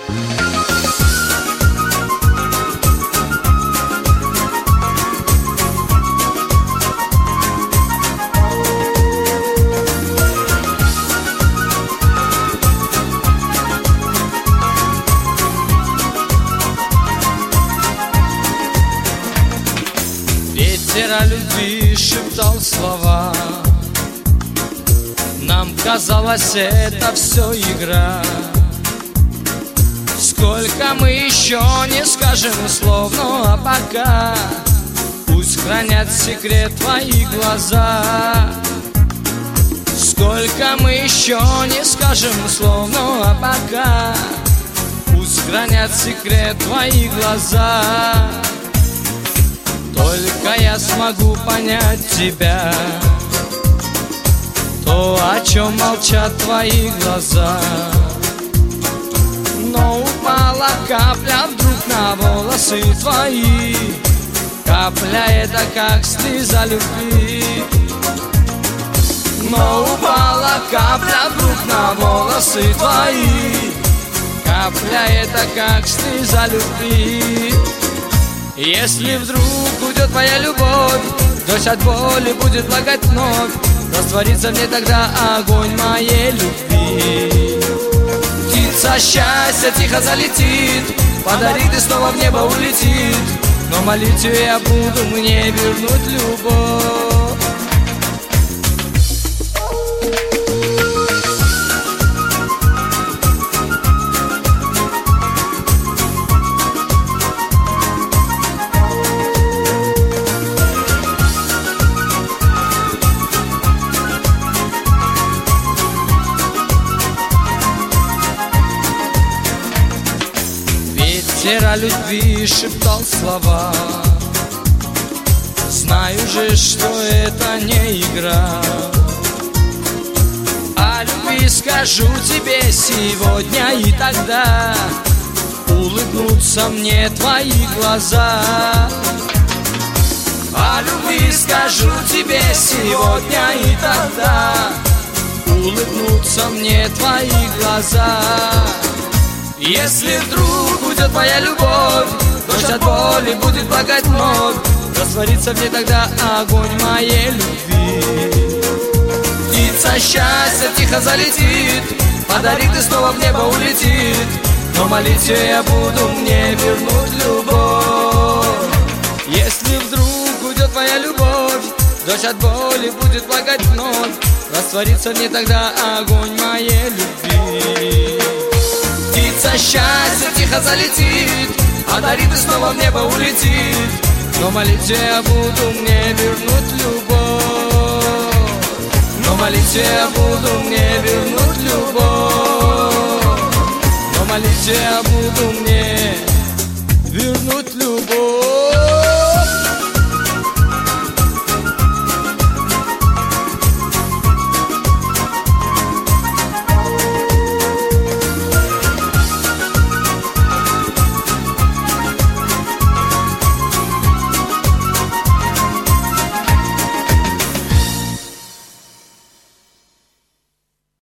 Ветер о любви шептал слова. Нам казалось, это все игра. Сколько мы еще не скажем слов, ну а пока пусть хранят секрет твои глаза. Сколько мы еще не скажем слов, ну а пока пусть хранят секрет твои глаза. Только я смогу понять тебя, то, о чем молчат твои глаза. Но упала капля вдруг на волосы твои. Капля это как слеза любви. Но упала капля вдруг на волосы твои. Капля это как слеза любви. Если вдруг уйдет твоя любовь, дождь от боли будет плакать вновь. Растворится мне тогда огонь моей любви. Птица счастья тихо залетит, подарит и снова в небо улетит. Но молить ее я буду, мне вернуть любовь. Ветер о любви шептал слова. Знаю же, что это не игра. О любви скажу тебе сегодня и тогда улыбнутся мне твои глаза. О любви скажу тебе сегодня и тогда улыбнутся мне твои глаза. Если вдруг уйдет твоя любовь, дождь от боли будет плакать вновь. Растворится в ней тогда огонь моей любви. Птица счастья тихо залетит, подарит и снова в небо улетит. Но молить ее я буду, мне вернуть любовь. Если вдруг уйдет твоя любовь, дождь от боли будет плакать вновь. Растворится в ней тогда огонь моей любви. Птица счастья тихо залетит, подарит и снова в небо улетит. Но молить я буду, мне вернуть любовь. Но молить я буду, мне вернуть любовь. Но молить я буду, мне вернуть любовь.